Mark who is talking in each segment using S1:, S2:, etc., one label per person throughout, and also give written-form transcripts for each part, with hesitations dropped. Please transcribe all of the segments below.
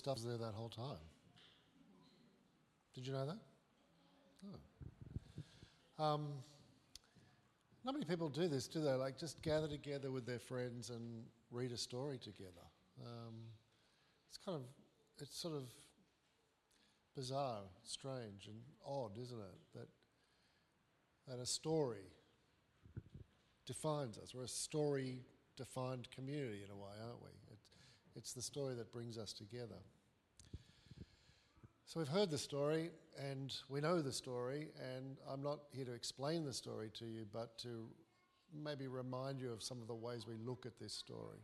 S1: stuff was there that whole time. Did you know that? Oh. Not many people do this, do they? Like just gather together with their friends and read a story together. It's sort of bizarre, strange and odd, isn't it? That a story defines us. We're a story-defined community in a way, aren't we? It's the story that brings us together. So we've heard the story and we know the story, and I'm not here to explain the story to you, but to maybe remind you of some of the ways we look at this story.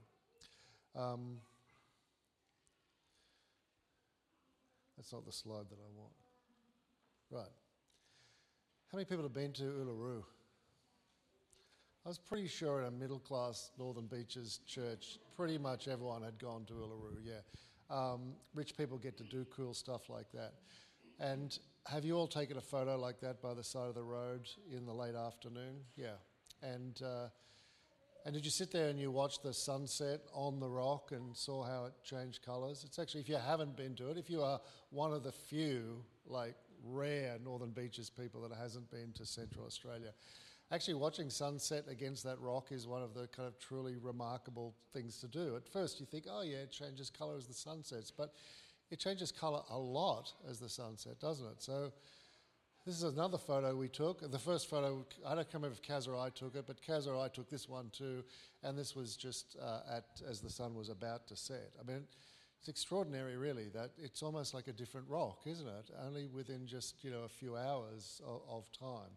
S1: That's not the slide that I want. Right. How many people have been to Uluru? I was pretty sure in a middle-class Northern Beaches church, pretty much everyone had gone to Uluru, yeah. Rich people get to do cool stuff like that. And have you all taken a photo like that by the side of the road in the late afternoon? Yeah. And did you sit there and you watched the sunset on the rock and saw how it changed colours? It's actually, if you haven't been to it, if you are one of the few, like, rare Northern Beaches people that hasn't been to Central Australia, actually watching sunset against that rock is one of the kind of truly remarkable things to do. At first you think, oh yeah, it changes colour as the sun sets, but it changes colour a lot as the sun sets, doesn't it? So this is another photo we took. The first photo, I don't remember if Kaz or I took it, but Kaz or I took this one too, and this was just as the sun was about to set. I mean, it's extraordinary really that it's almost like a different rock, isn't it? Only within just, a few hours of time.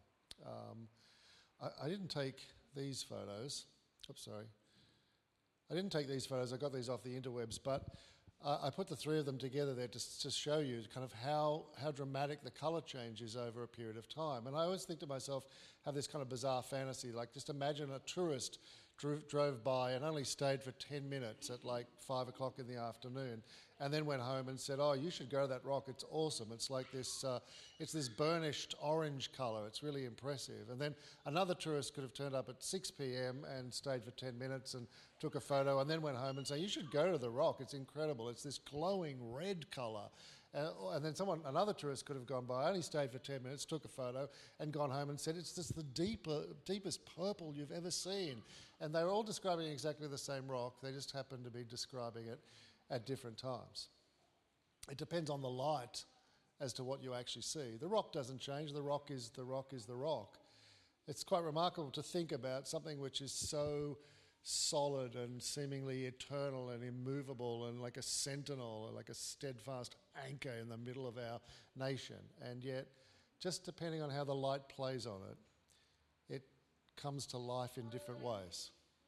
S1: I didn't take these photos. I didn't take these photos. I got these off the interwebs, but I put the three of them together there to show you kind of how dramatic the colour change is over a period of time. And I always think to myself, have this kind of bizarre fantasy, like just imagine a tourist drove by and only stayed for 10 minutes at like 5 o'clock in the afternoon and then went home and said, oh, you should go to that rock, it's awesome. It's like this, it's this burnished orange colour, it's really impressive. And then another tourist could have turned up at 6 p.m. and stayed for 10 minutes and took a photo and then went home and said, you should go to the rock, it's incredible, it's this glowing red colour. And then another tourist could have gone by, only stayed for 10 minutes, took a photo and gone home and said, it's just the deepest purple you've ever seen. And they were all describing exactly the same rock, they just happened to be describing it at different times. It depends on the light as to what you actually see. The rock doesn't change, the rock is the rock. It's quite remarkable to think about something which is so solid and seemingly eternal and immovable and like a sentinel, or like a steadfast anchor in the middle of our nation. And yet, just depending on how the light plays on it, it comes to life in different ways.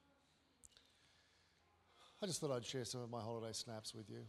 S1: I just thought I'd share some of my holiday snaps with you.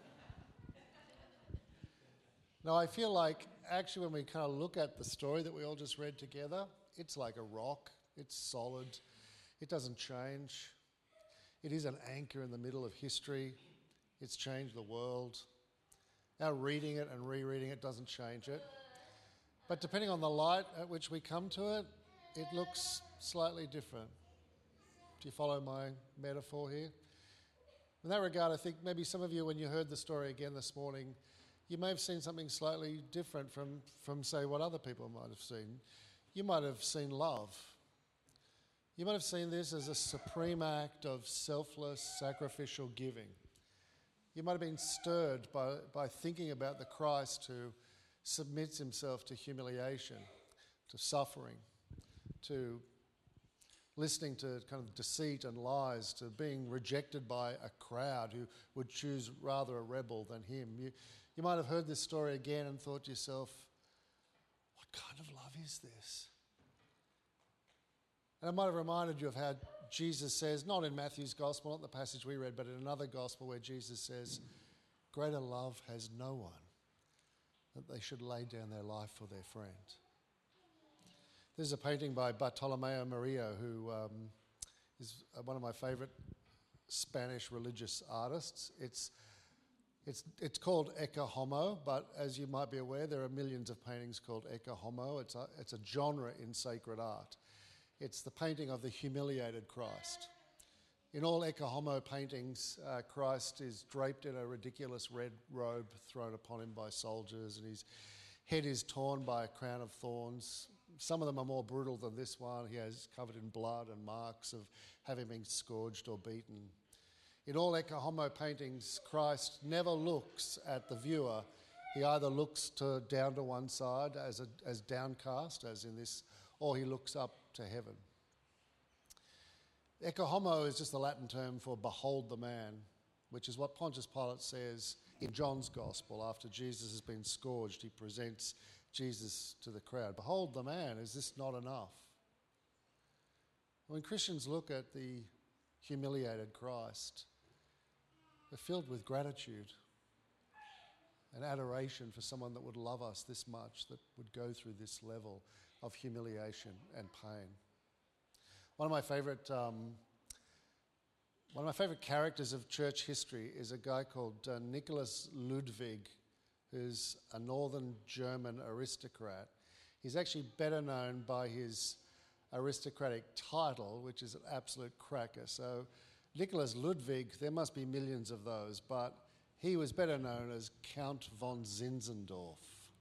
S1: Now, I feel like actually when we kind of look at the story that we all just read together, it's like a rock, it's solid, it doesn't change. It is an anchor in the middle of history. It's changed the world. Our reading it and rereading it doesn't change it. But depending on the light at which we come to it, it looks slightly different. Do you follow my metaphor here? In that regard, I think maybe some of you, when you heard the story again this morning, you may have seen something slightly different from say, what other people might have seen. You might have seen love. You might have seen this as a supreme act of selfless, sacrificial giving. You might have been stirred by thinking about the Christ who submits himself to humiliation, to suffering, to listening to kind of deceit and lies, to being rejected by a crowd who would choose rather a rebel than him. You might have heard this story again and thought to yourself, what kind of love is this? And it might have reminded you of how Jesus says, not in Matthew's gospel, not the passage we read, but in another gospel where Jesus says, greater love has no one, that they should lay down their life for their friend. There's a painting by Bartolomeo Murillo, who is one of my favourite Spanish religious artists. It's called Ecce Homo, but as you might be aware, there are millions of paintings called Ecce Homo. It's a genre in sacred art. It's the painting of the humiliated Christ. In all Ecce Homo paintings, Christ is draped in a ridiculous red robe thrown upon him by soldiers, and his head is torn by a crown of thorns. Some of them are more brutal than this one. He has covered in blood and marks of having been scourged or beaten. In all Ecce Homo paintings, Christ never looks at the viewer. He either looks down to one side as downcast, as in this, or he looks up to heaven. Ecce Homo is just the Latin term for behold the man, which is what Pontius Pilate says in John's Gospel. After Jesus has been scourged, he presents Jesus to the crowd. Behold the man, is this not enough? When Christians look at the humiliated Christ, they're filled with gratitude and adoration for someone that would love us this much, that would go through this level of humiliation and pain. One of my favourite characters of church history is a guy called Nicholas Ludwig, who's a northern German aristocrat. He's actually better known by his aristocratic title, which is an absolute cracker. So Nicholas Ludwig, there must be millions of those, but he was better known as Count von Zinzendorf,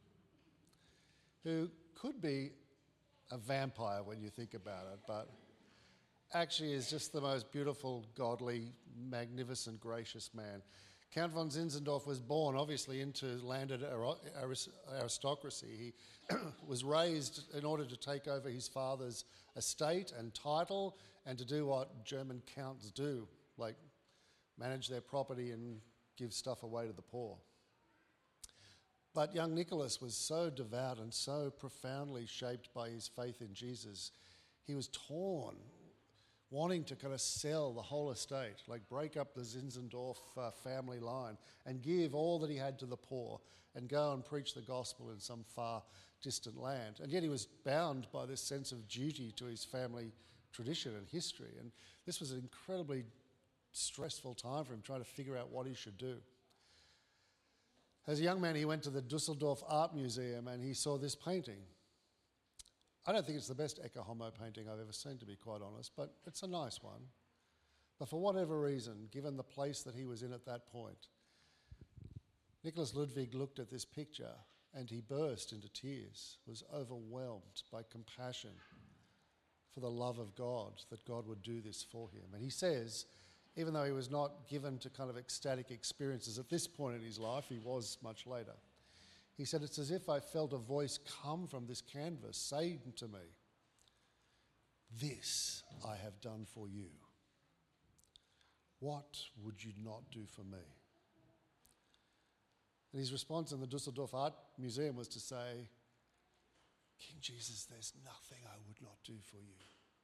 S1: who could be a vampire when you think about it, but actually is just the most beautiful, godly, magnificent, gracious man. Count von Zinzendorf was born, obviously, into landed aristocracy. He was raised in order to take over his father's estate and title and to do what German counts do, like manage their property and give stuff away to the poor. But young Nicholas was so devout and so profoundly shaped by his faith in Jesus, he was torn, wanting to kind of sell the whole estate, like break up the Zinzendorf family line and give all that he had to the poor and go and preach the gospel in some far distant land. And yet he was bound by this sense of duty to his family tradition and history. And this was an incredibly stressful time for him, trying to figure out what he should do. As a young man, he went to the Dusseldorf Art Museum and he saw this painting. I don't think it's the best Ecce Homo painting I've ever seen, to be quite honest, but it's a nice one. But for whatever reason, given the place that he was in at that point, Nicholas Ludwig looked at this picture and he burst into tears, was overwhelmed by compassion for the love of God, that God would do this for him. And he says, even though he was not given to kind of ecstatic experiences at this point in his life, he was much later. He said, it's as if I felt a voice come from this canvas saying to me, this I have done for you. What would you not do for me? And his response in the Dusseldorf Art Museum was to say, King Jesus, there's nothing I would not do for you.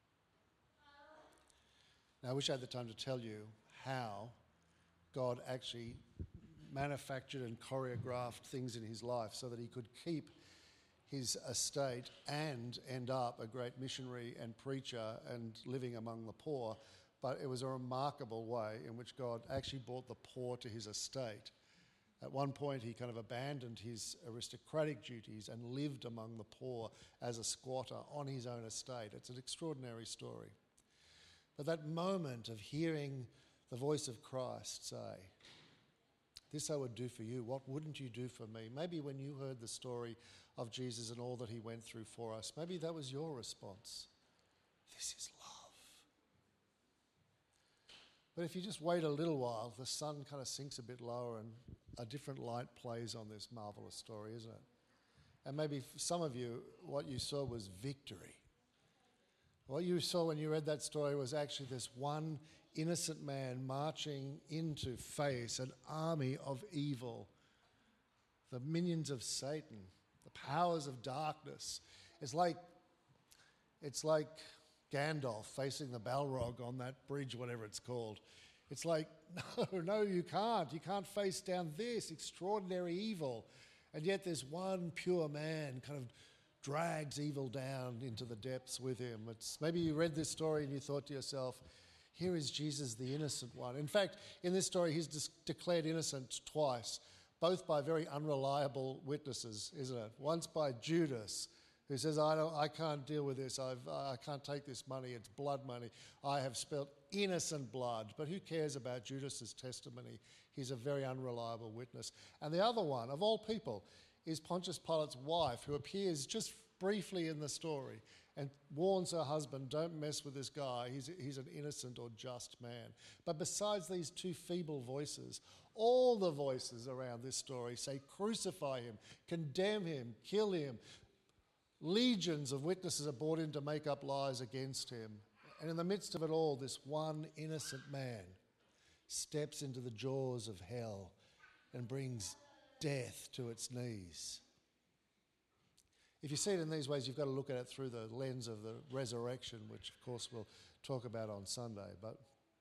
S1: Now, I wish I had the time to tell you how God actually manufactured and choreographed things in his life so that he could keep his estate and end up a great missionary and preacher and living among the poor. But it was a remarkable way in which God actually brought the poor to his estate. At one point, he kind of abandoned his aristocratic duties and lived among the poor as a squatter on his own estate. It's an extraordinary story. But that moment of hearing the voice of Christ say, this I would do for you, what wouldn't you do for me? Maybe when you heard the story of Jesus and all that he went through for us, maybe that was your response. This is love. But if you just wait a little while, the sun kind of sinks a bit lower and a different light plays on this marvelous story, isn't it? And maybe for some of you, what you saw was victory. What you saw when you read that story was actually this one innocent man marching in to face an army of evil, the minions of Satan, the powers of darkness. It's like Gandalf facing the Balrog on that bridge, whatever it's called. It's like, no, you can't. You can't face down this extraordinary evil. And yet there's one pure man kind of drags evil down into the depths with him. Maybe you read this story and you thought to yourself, here is Jesus, the innocent one. In fact, in this story, he's declared innocent twice, both by very unreliable witnesses, isn't it? Once by Judas, who says, I can't deal with this. I can't take this money. It's blood money. I have spent innocent blood. But who cares about Judas's testimony? He's a very unreliable witness. And the other one, of all people, is Pontius Pilate's wife, who appears just briefly in the story and warns her husband, don't mess with this guy, he's an innocent or just man. But besides these two feeble voices, all the voices around this story say crucify him, condemn him, kill him. Legions of witnesses are brought in to make up lies against him. And in the midst of it all, this one innocent man steps into the jaws of hell and brings death to its knees. If you see it in these ways, you've got to look at it through the lens of the resurrection, which of course we'll talk about on Sunday. But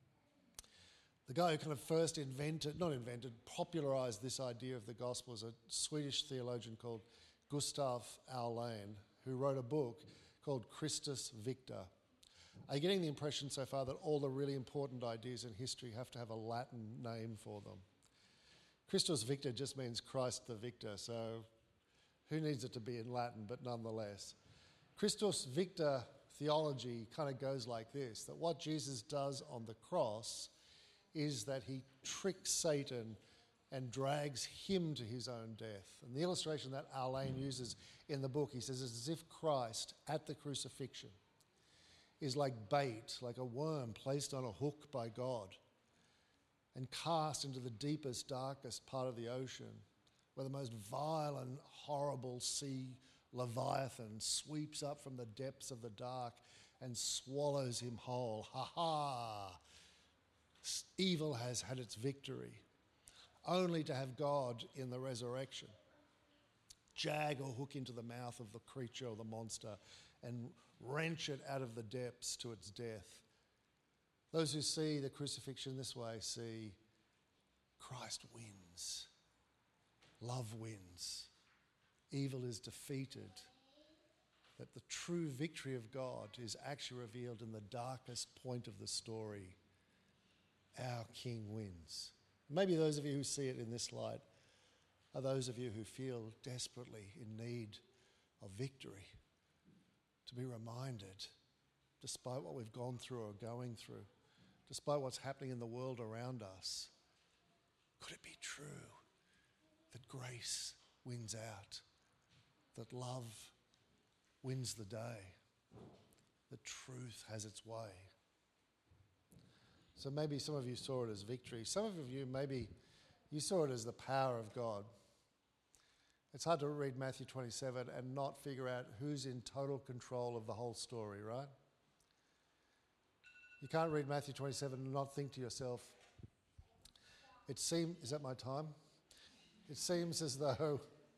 S1: the guy who kind of first popularised this idea of the gospel is a Swedish theologian called Gustav Aulén, who wrote a book called Christus Victor. Are you getting the impression so far that all the really important ideas in history have to have a Latin name for them? Christus Victor just means Christ the victor, so who needs it to be in Latin, but nonetheless. Christus Victor theology kind of goes like this, that what Jesus does on the cross is that he tricks Satan and drags him to his own death. And the illustration that Aulén uses in the book, he says, it's as if Christ at the crucifixion is like bait, like a worm placed on a hook by God and cast into the deepest, darkest part of the ocean, where the most vile and horrible sea leviathan sweeps up from the depths of the dark and swallows him whole. Ha ha! Evil has had its victory, only to have God in the resurrection jag or hook into the mouth of the creature or the monster and wrench it out of the depths to its death. Those who see the crucifixion this way see Christ wins. Love wins. Evil is defeated. That the true victory of God is actually revealed in the darkest point of the story. Our King wins. Maybe those of you who see it in this light are those of you who feel desperately in need of victory. To be reminded, despite what we've gone through or going through, despite what's happening in the world around us, could it be true that grace wins out, that love wins the day, that truth has its way? So maybe some of you saw it as victory. Some of you, maybe you saw it as the power of God. It's hard to read Matthew 27 and not figure out who's in total control of the whole story, right? You can't read Matthew 27 and not think to yourself, is that my time? It seems as though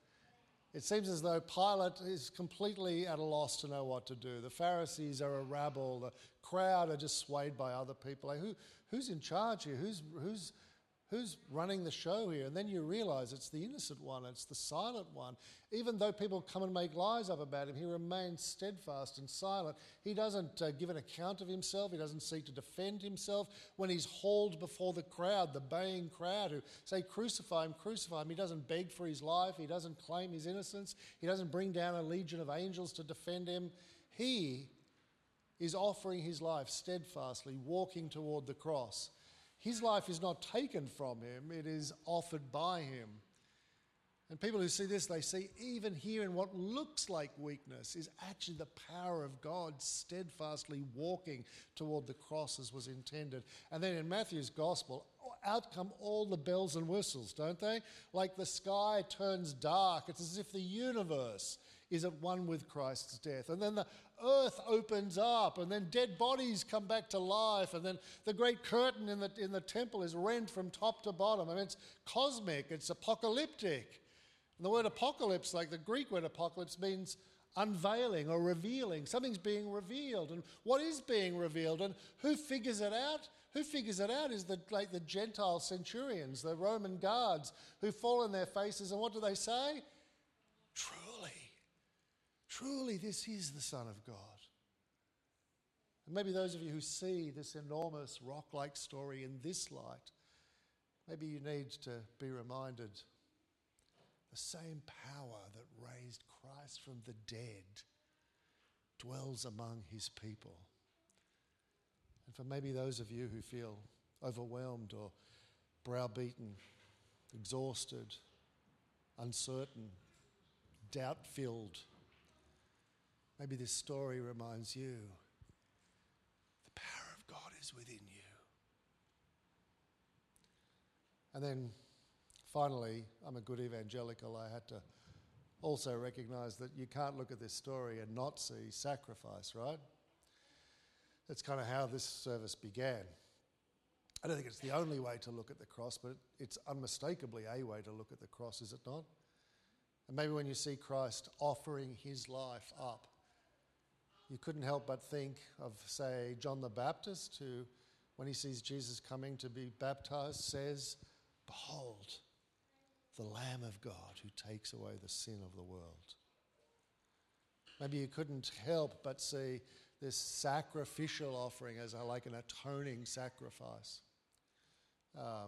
S1: Pilate is completely at a loss to know what to do. The Pharisees are a rabble. The crowd are just swayed by other people. Like, who's in charge here? Who's running the show here? And then you realise it's the innocent one. It's the silent one. Even though people come and make lies up about him, he remains steadfast and silent. He doesn't give an account of himself. He doesn't seek to defend himself. When he's hauled before the crowd, the baying crowd who say, crucify him, he doesn't beg for his life. He doesn't claim his innocence. He doesn't bring down a legion of angels to defend him. He is offering his life steadfastly, walking toward the cross. His life is not taken from him, it is offered by him. And people who see this, they see even here in what looks like weakness is actually the power of God steadfastly walking toward the cross as was intended. And then in Matthew's gospel, out come all the bells and whistles, don't they? Like the sky turns dark. It's as if the universe is at one with Christ's death. And then the earth opens up, and then dead bodies come back to life, and then the great curtain in the temple is rent from top to bottom. I mean, it's cosmic, it's apocalyptic. And the word apocalypse, like the Greek word apocalypse, means unveiling or revealing. Something's being revealed. And what is being revealed? And who figures it out? Who figures it out is the Gentile centurions, the Roman guards, who fall on their faces, and what do they say? Truly, this is the Son of God. And maybe those of you who see this enormous rock-like story in this light, maybe you need to be reminded the same power that raised Christ from the dead dwells among his people. And for maybe those of you who feel overwhelmed or browbeaten, exhausted, uncertain, doubt-filled, maybe this story reminds you the power of God is within you. And then finally, I'm a good evangelical. I had to also recognise that you can't look at this story and not see sacrifice, right? That's kind of how this service began. I don't think it's the only way to look at the cross, but it's unmistakably a way to look at the cross, is it not? And maybe when you see Christ offering his life up, you couldn't help but think of, say, John the Baptist, who, when he sees Jesus coming to be baptized, says, "Behold, the Lamb of God who takes away the sin of the world." Maybe you couldn't help but see this sacrificial offering as like an atoning sacrifice. Of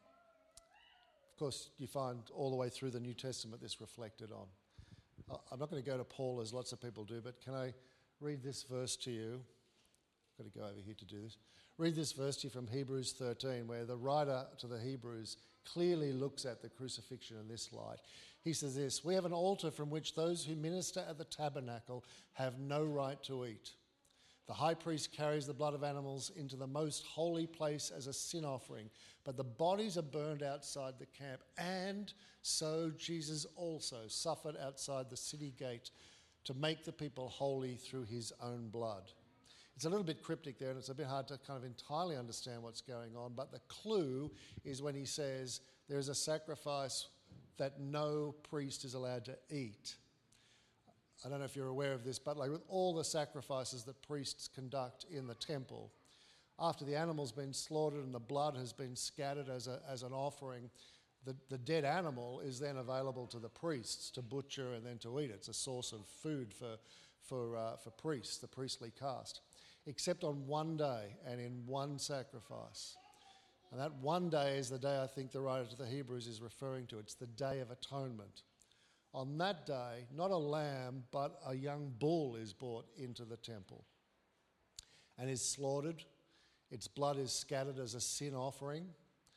S1: course, you find all the way through the New Testament this reflected on. I'm not going to go to Paul as lots of people do, but can I read this verse to you? I've got to go over here to do this. Read this verse to you from Hebrews 13, where the writer to the Hebrews clearly looks at the crucifixion in this light. He says this: "We have an altar from which those who minister at the tabernacle have no right to eat. The high priest carries the blood of animals into the most holy place as a sin offering, but the bodies are burned outside the camp. And so Jesus also suffered outside the city gate to make the people holy through his own blood." It's a little bit cryptic there, and it's a bit hard to kind of entirely understand what's going on, but the clue is when he says there is a sacrifice that no priest is allowed to eat. I don't know if you're aware of this, but like with all the sacrifices that priests conduct in the temple, after the animal's been slaughtered and the blood has been scattered as an offering, the dead animal is then available to the priests to butcher and then to eat. It's a source of food for priests, the priestly caste, except on one day and in one sacrifice. And that one day is the day I think the writer to the Hebrews is referring to. It's the Day of Atonement. On that day, not a lamb, but a young bull is brought into the temple and is slaughtered. Its blood is scattered as a sin offering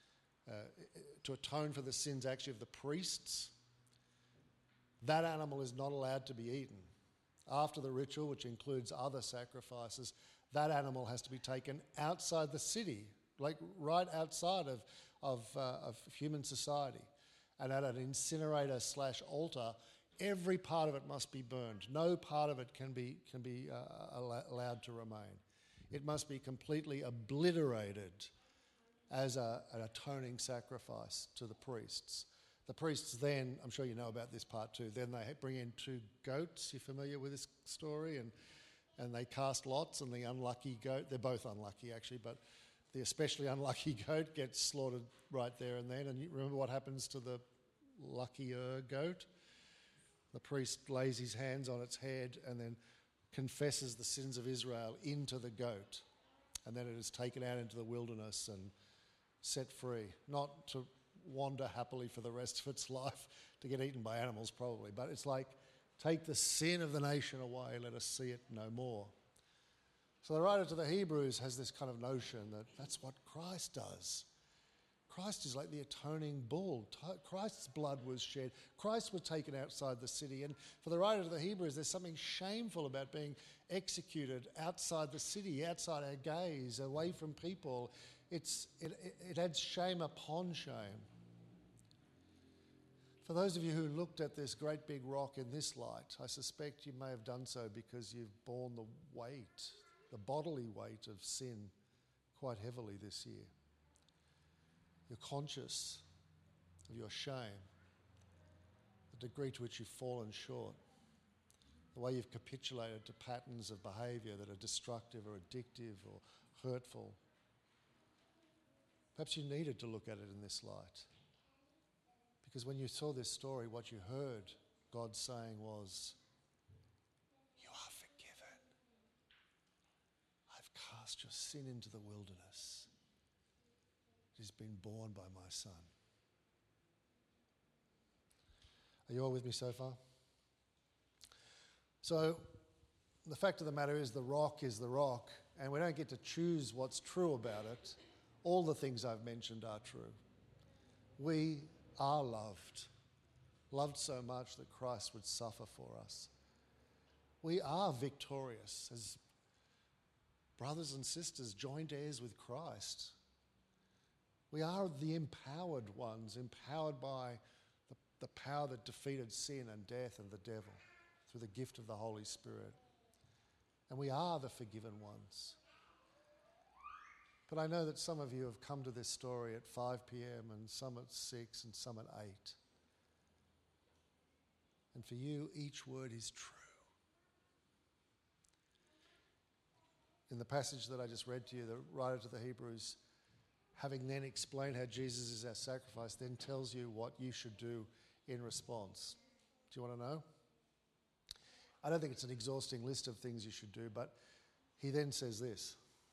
S1: to atone for the sins actually of the priests. That animal is not allowed to be eaten. After the ritual, which includes other sacrifices, that animal has to be taken outside the city, like right outside of human society. And at an incinerator/altar, every part of it must be burned. No part of it can be allowed to remain. It must be completely obliterated as an atoning sacrifice to the priests. The priests then, I'm sure you know about this part too, then they bring in 2 goats. You're familiar with this story? And they cast lots, and the unlucky goat, they're both unlucky actually, but the especially unlucky goat gets slaughtered right there and then. And you remember what happens to the luckier goat? The priest lays his hands on its head and then confesses the sins of Israel into the goat. And then it is taken out into the wilderness and set free. Not to wander happily for the rest of its life, to get eaten by animals probably. But it's like, take the sin of the nation away, let us see it no more. So the writer to the Hebrews has this kind of notion that that's what Christ does. Christ is like the atoning bull. Christ's blood was shed. Christ was taken outside the city. And for the writer to the Hebrews, there's something shameful about being executed outside the city, outside our gaze, away from people. It adds shame upon shame. For those of you who looked at this great big rock in this light, I suspect you may have done so because you've borne the weight, the bodily weight of sin quite heavily this year. You're conscious of your shame, the degree to which you've fallen short, the way you've capitulated to patterns of behaviour that are destructive or addictive or hurtful. Perhaps you needed to look at it in this light, because when you saw this story, what you heard God saying was, "You are forgiven. I've cast your sin into the wilderness. It has been borne by my Son." Are you all with me so far? So the fact of the matter is the rock, and we don't get to choose what's true about it. All the things I've mentioned are true. We are loved so much that Christ would suffer for us. We are victorious as brothers and sisters, joint heirs with Christ. We are the empowered ones, empowered by the power that defeated sin and death and the devil through the gift of the Holy Spirit. And we are the forgiven ones. But I know that some of you have come to this story at 5 p.m. and some at 6 and some at 8. And for you, each word is true. In the passage that I just read to you, the writer to the Hebrews, having then explained how Jesus is our sacrifice, then tells you what you should do in response. Do you want to know? I don't think it's an exhausting list of things you should do, but he then says this.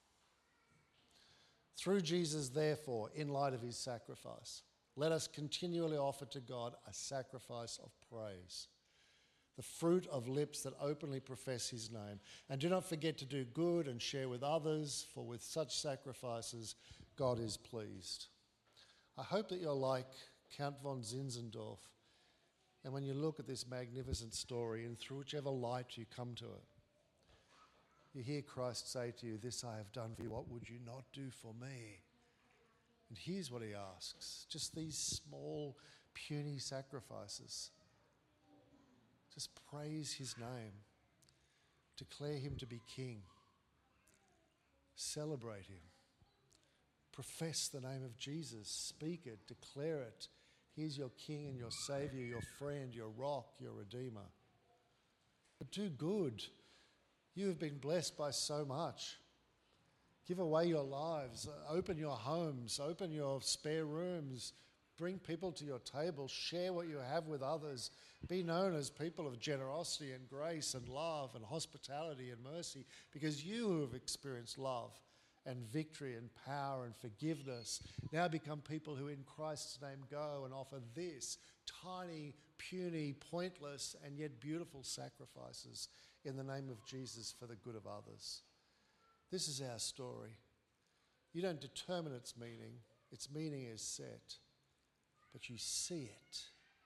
S1: Through Jesus, therefore, in light of his sacrifice, let us continually offer to God a sacrifice of praise, the fruit of lips that openly profess his name. And do not forget to do good and share with others, for with such sacrifices, God is pleased. I hope that you're like Count von Zinzendorf, and when you look at this magnificent story, and through whichever light you come to it, you hear Christ say to you, this I have done for you, what would you not do for me? And here's what he asks, just these small, puny sacrifices. Just praise his name. Declare him to be king. Celebrate him. Profess the name of Jesus. Speak it. Declare it. He's your king and your saviour, your friend, your rock, your redeemer. But do good. You have been blessed by so much. Give away your lives. Open your homes. Open your spare rooms. Bring people to your table. Share what you have with others. Be known as people of generosity and grace and love and hospitality and mercy, because you who have experienced love and victory and power and forgiveness now become people who in Christ's name go and offer this tiny, puny, pointless and yet beautiful sacrifices in the name of Jesus for the good of others. This is our story. You don't determine its meaning is set, but you see it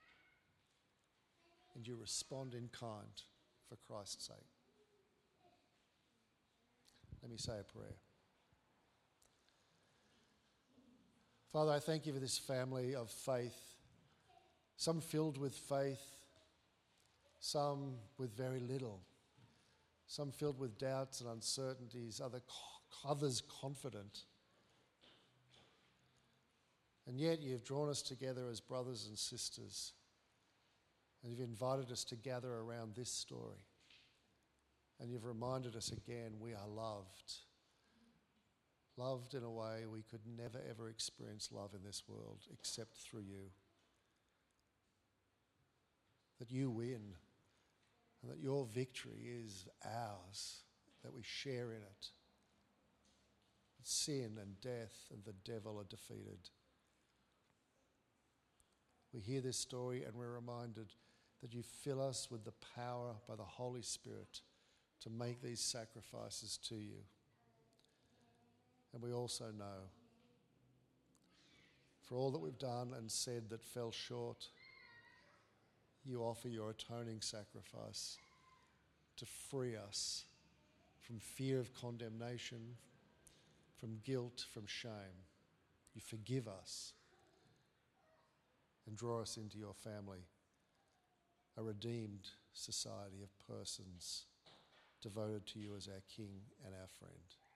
S1: and you respond in kind for Christ's sake. Let me say a prayer. Father, I thank you for this family of faith, some filled with faith, some with very little, some filled with doubts and uncertainties, others confident. And yet you've drawn us together as brothers and sisters, and you've invited us to gather around this story. And you've reminded us again we are loved. Loved in a way we could never ever experience love in this world except through you. That you win and that your victory is ours, that we share in it. That sin and death and the devil are defeated. We hear this story and we're reminded that you fill us with the power by the Holy Spirit to make these sacrifices to you. And we also know, for all that we've done and said that fell short, you offer your atoning sacrifice to free us from fear of condemnation, from guilt, from shame. You forgive us and draw us into your family, a redeemed society of persons devoted to you as our King and our friend.